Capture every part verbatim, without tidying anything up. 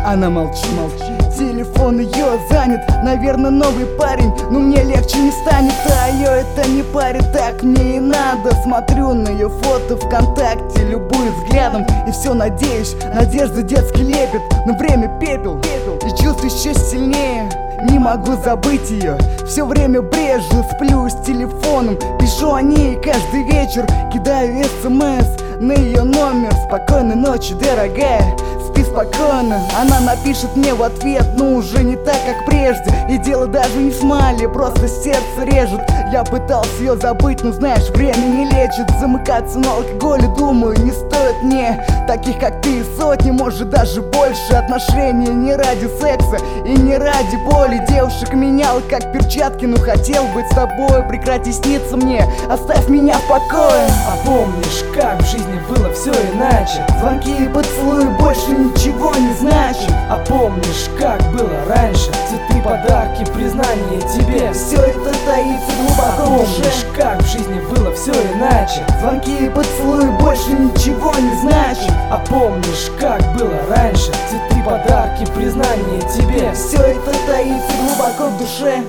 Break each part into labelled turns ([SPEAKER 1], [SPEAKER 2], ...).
[SPEAKER 1] Она молчит, молчит. Телефон ее занят, наверное, новый парень, но мне легче не станет. А ее это не парит, так мне и надо. Смотрю на ее фото ВКонтакте, любуюсь взглядом, и все надеюсь, надежда детский лепет. Но время пепел, пепел, и чувств еще сильнее. Не могу забыть ее, все время брежу, сплю с телефоном, пишу о ней каждый вечер, кидаю смс на ее номер. Спокойной ночи, дорогая, спи спокойно. Она напишет мне в ответ, но уже не так, как прежде. И дело даже не в смайле, просто сердце режет. Я пытался ее забыть, но знаешь, время не лечит. Замыкаться на алкоголе, думаю, не стоит мне таких, как ты, сотни, может даже больше. Отношения не ради секса и не ради боли. Девушек менял как перчатки, но хотел быть с тобой. Прекрати сниться мне, оставь меня в покое.
[SPEAKER 2] А помнишь, как в жизни было все иначе?
[SPEAKER 1] Звонки и поцелуи больше ничего не значат.
[SPEAKER 2] А помнишь, как было раньше? Цветы, подарки, признание тебе.
[SPEAKER 1] Все это таится глубоко в душе.
[SPEAKER 2] Помнишь, как в жизни было все иначе?
[SPEAKER 1] Звонки и поцелуи больше ничего не значат.
[SPEAKER 2] А помнишь, как было раньше? Цветы, подарки, признание тебе.
[SPEAKER 1] Все это таится глубоко в душе.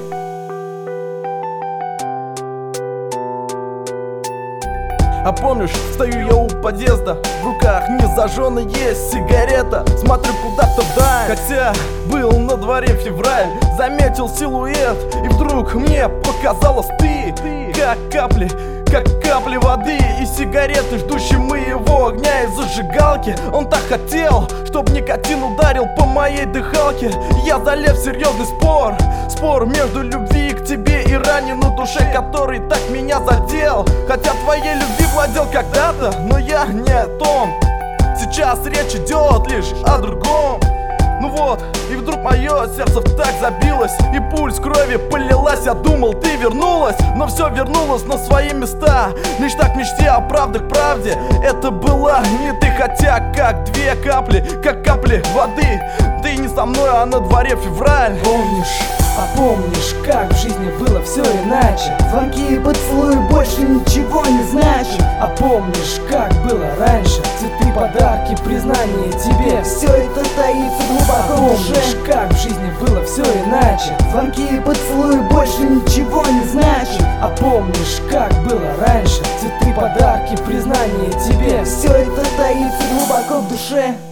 [SPEAKER 3] А помнишь, стою я у подъезда, в руках незажженная есть сигарета. Смотрю куда-то вдаль, хотя был на дворе февраль. Заметил силуэт, и вдруг мне показалось ты, как капли, как капли воды и сигареты, ждущие моего огня и зажигалки. Он так хотел, чтоб никотин ударил по моей дыхалке. Я залез в серьезный спор, спор между любви к тебе и раненой душе, который так меня задел. Хотя твоей любви владел когда-то, но я не о том. Сейчас речь идет лишь о другом. Ну вот, и вдруг мое сердце так забилось, и пульс крови полилась. Я думал, ты вернулась, но все вернулось на свои места. Лишь так в мечте о правде к правде. Это была не ты, хотя как две капли, как капли воды. Ты не со мной, а на дворе февраль.
[SPEAKER 2] Помнишь, а помнишь, как в жизни было все иначе?
[SPEAKER 1] Звонки и поцелуи больше ничего не значат.
[SPEAKER 2] А помнишь, как было раньше? Цветы, подарки, признание тебе.
[SPEAKER 1] Все это таится глубоко в душе.
[SPEAKER 2] Помнишь, как в жизни было все иначе?
[SPEAKER 1] Звонки и поцелуи больше ничего не значат.
[SPEAKER 2] А помнишь, как было раньше? Цветы, подарки, признание тебе.
[SPEAKER 1] Все это таится глубоко в душе.